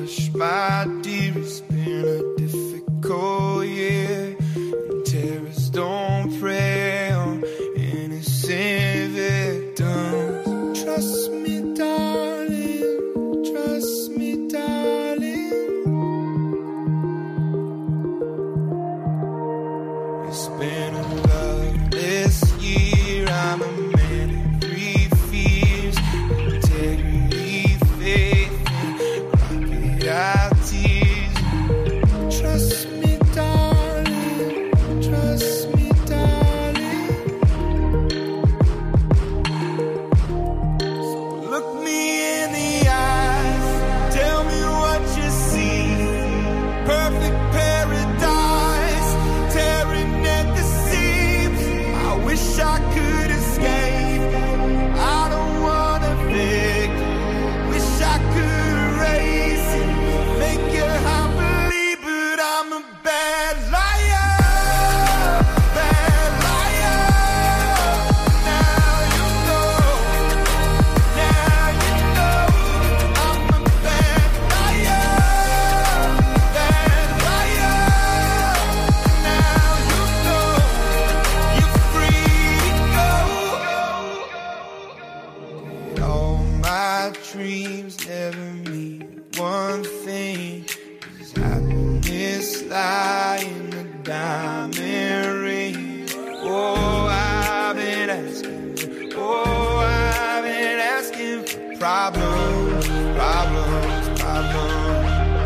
Hush, my dear, it's been a difficult year, and terrorists don't prey on innocent victims. Trust me, darling, trust me, darling. It's been a loveless year, I'm a man of three fears: integrity, faith, and crocodile tears. Trust me, darling, trust me, darling. So look me in the eyes, tell me what you see. Perfect paradise, tearing at the seams. I wish I could escape, I don't wanna fake. Wish I could erase it, make you happily, but I'm a bad liar, bad liar. Now you know, now you know, I'm a bad liar, bad liar. Now you know, you're free to go. All my dreams never mean one thing, 'cause happiness lie in a diamond ring. Oh, I've been asking, oh, I've been asking for problems, problems, problems.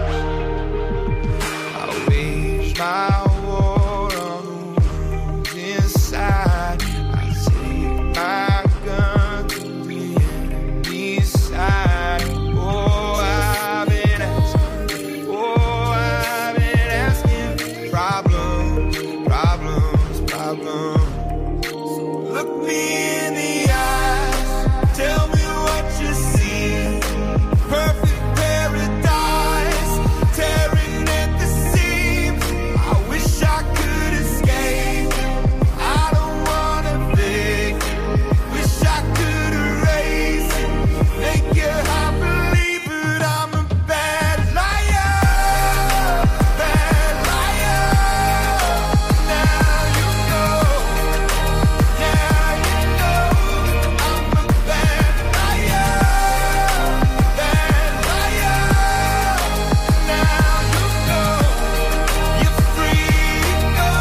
I wage my war on the ones inside. I take my gun to the enemy's side. Oh, I've been asking, oh, I've been asking for problems, problems, problems. So look me in the eyes, tell me what you see. Perfect paradise, tearing at the seams. I wish I could escape, I don't wanna fake. Wish I could erase it, make you happily, but I'm a bad liar, bad liar. Now you know, now you know, I'm a bad liar, bad liar. Now you know, you're free to go.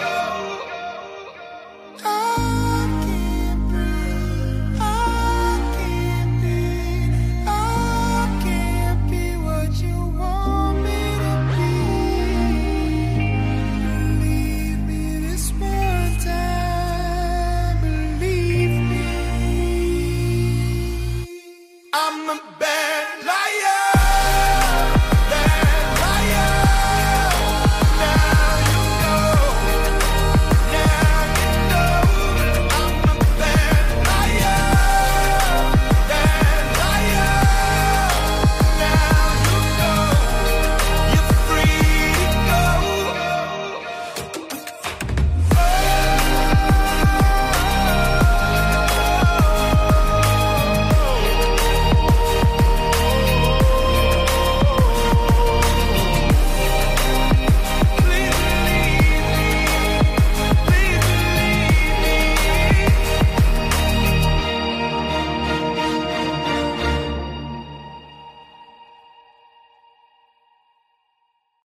I can't breathe, I can't be, I can't be what you want me to be. Believe me this one time, believe me. I'm a bad